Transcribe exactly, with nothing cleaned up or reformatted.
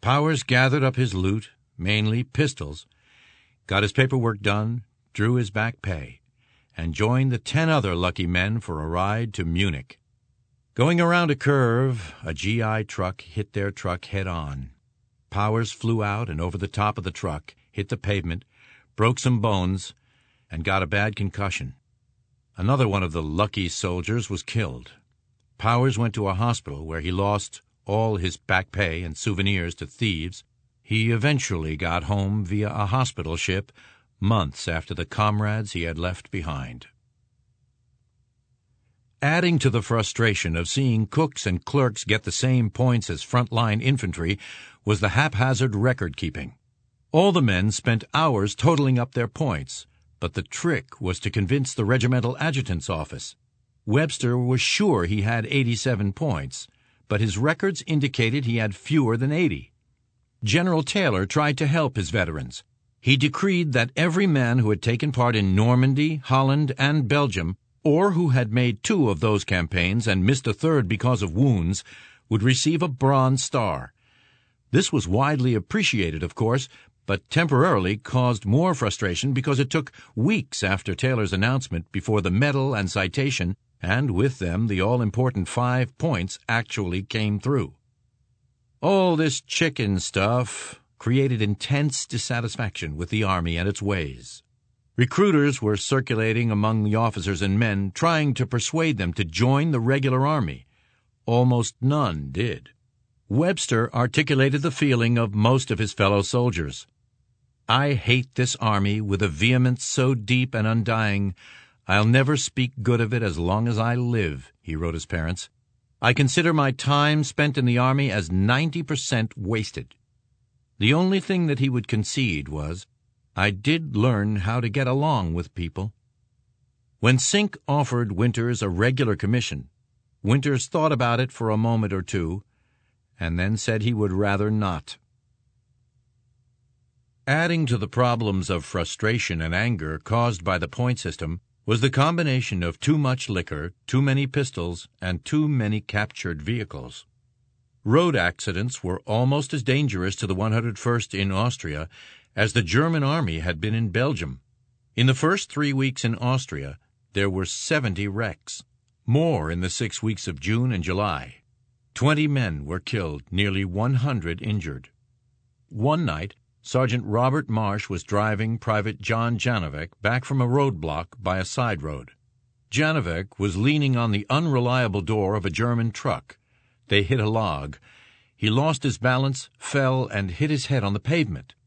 Powers gathered up his loot, mainly pistols, got his paperwork done, drew his back pay, and joined the ten other lucky men for a ride to Munich. Going around a curve, a G I truck hit their truck head-on. Powers flew out and over the top of the truck, hit the pavement, broke some bones, and got a bad concussion. Another one of the lucky soldiers was killed. Powers went to a hospital where he lost all his back pay and souvenirs to thieves. He eventually got home via a hospital ship months after the comrades he had left behind. Adding to the frustration of seeing cooks and clerks get the same points as frontline infantry was the haphazard record-keeping. All the men spent hours totaling up their points, but the trick was to convince the regimental adjutant's office. Webster was sure he had eighty-seven points, but his records indicated he had fewer than eighty. General Taylor tried to help his veterans. He decreed that every man who had taken part in Normandy, Holland, and Belgium, or who had made two of those campaigns and missed a third because of wounds, would receive a Bronze Star. This was widely appreciated, of course, but temporarily caused more frustration because it took weeks after Taylor's announcement before the medal and citation, and with them the all-important five points, actually came through. All this chicken stuff created intense dissatisfaction with the Army and its ways. Recruiters were circulating among the officers and men, trying to persuade them to join the regular Army. Almost none did. Webster articulated the feeling of most of his fellow soldiers. "I hate this Army with a vehemence so deep and undying, I'll never speak good of it as long as I live," he wrote his parents. "I consider my time spent in the Army as ninety percent wasted." The only thing that he would concede was, "I did learn how to get along with people." When Sink offered Winters a regular commission, Winters thought about it for a moment or two, and then said he would rather not. Adding to the problems of frustration and anger caused by the point system was the combination of too much liquor, too many pistols, and too many captured vehicles. Road accidents were almost as dangerous to the one hundred first in Austria as the German Army had been in Belgium. In the first three weeks in Austria, there were seventy wrecks, more in the six weeks of June and July. Twenty men were killed, nearly one hundred injured. One night, Sergeant Robert Marsh was driving Private John Janovec back from a roadblock by a side road. Janovec was leaning on the unreliable door of a German truck. They hit a log. He lost his balance, fell, and hit his head on the pavement.